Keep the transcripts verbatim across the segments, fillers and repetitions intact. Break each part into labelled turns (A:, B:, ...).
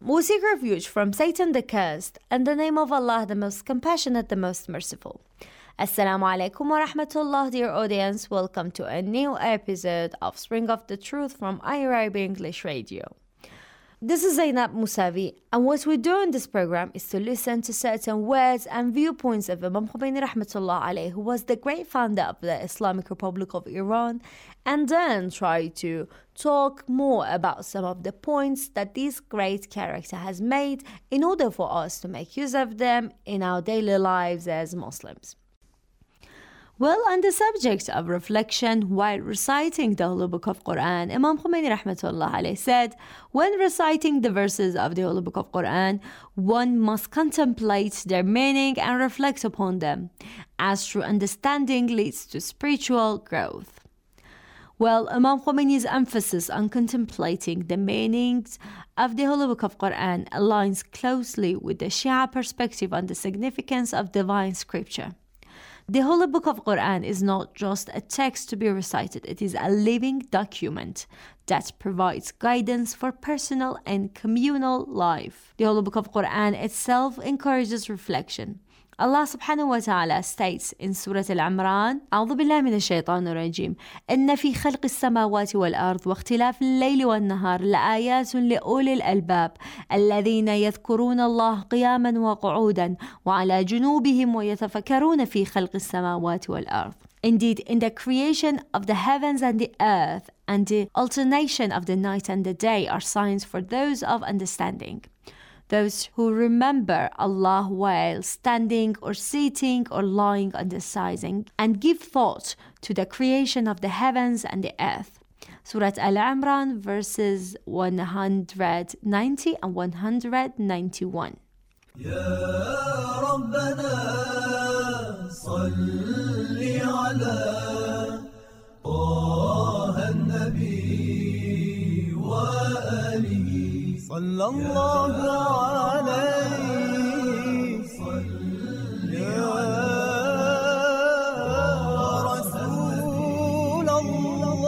A: We seek refuge from Satan the cursed, and the name of Allah the most compassionate, the most merciful. Assalamu alaikum wa rahmatullah, dear audience. Welcome to a new episode of Spring of the Truth from iArabic English Radio. This is Zainab Musavi, and what we do in this program is to listen to certain words and viewpoints of Imam Khomeini rahmatullah alayh, who was the great founder of the Islamic Republic of Iran, and then try to talk more about some of the points that this great character has made in order for us to make use of them in our daily lives as Muslims. Well, on the subject of reflection while reciting the Holy Book of Quran, Imam Khomeini rahmatullah alayh said, when reciting the verses of the Holy Book of Quran, one must contemplate their meaning and reflect upon them, as true understanding leads to spiritual growth. Well, Imam Khomeini's emphasis on contemplating the meanings of the Holy Book of Quran aligns closely with the Shia perspective on the significance of divine scripture. The Holy Book of Quran is not just a text to be recited, it is a living document that provides guidance for personal and communal life. The Holy Book of Quran itself encourages reflection. Allah subhanahu wa ta'ala states in Surah Al-Imran, أعوذ بالله من الشيطان الرجيم إن في خلق السماوات والأرض واختلاف الليل والنهار لآيات لأولي الألباب الذين يذكرون الله قياما وقعودا وعلى جنوبهم ويتفكرون في خلق السماوات والأرض. Indeed, in the creation of the heavens and the earth and the alternation of the night and the day are signs for those of understanding. Those who remember Allah while standing or sitting or lying on the sides and give thought to the creation of the heavens and the earth. Surah Al-Imran verses one hundred ninety and one hundred ninety-one.
B: يا ربنا صل على طه النبي وآله صلى الله عليه صل يا رسول الله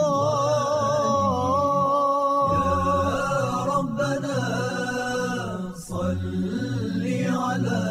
B: يا ربنا صل على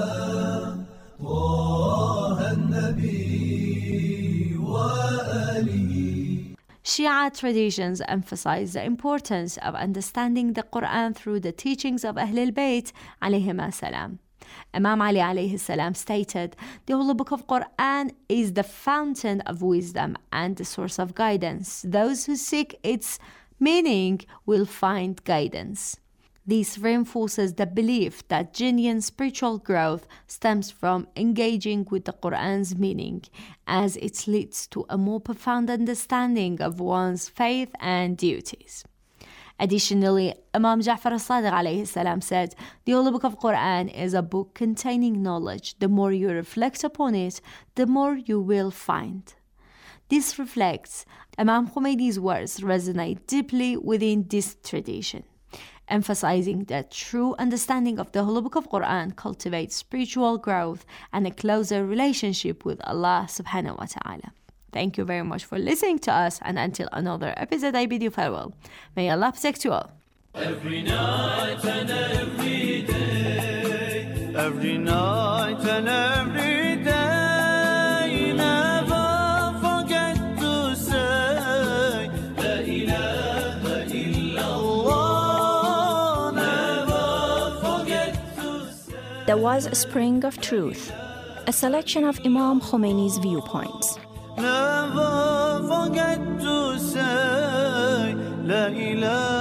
B: طه النبي وآله.
A: Shia traditions emphasize the importance of understanding the Quran through the teachings of Ahlul Bayt alayhim as-salam. Imam Ali alayhi salam stated, the Holy Book of Quran is the fountain of wisdom and the source of guidance. Those who seek its meaning will find guidance. This reinforces the belief that genuine spiritual growth stems from engaging with the Quran's meaning, as it leads to a more profound understanding of one's faith and duties. Additionally, Imam Ja'far as-Sadiq alayhi salam said, the Holy Book of Quran is a book containing knowledge. The more you reflect upon it, the more you will find. This reflects Imam Khomeini's words resonate deeply within this tradition, emphasizing that true understanding of the Holy Book of Quran cultivates spiritual growth and a closer relationship with Allah subhanahu wa ta'ala. Thank you very much for listening to us, and until another episode, I bid you farewell. May Allah protect you all.
B: Every night and every day, every night and every day, never forget to say La ilaha illallah. Never forget to say.
C: There was a Spring of Truth, a selection of Imam Khomeini's viewpoints.
B: Never forget to say La ilaha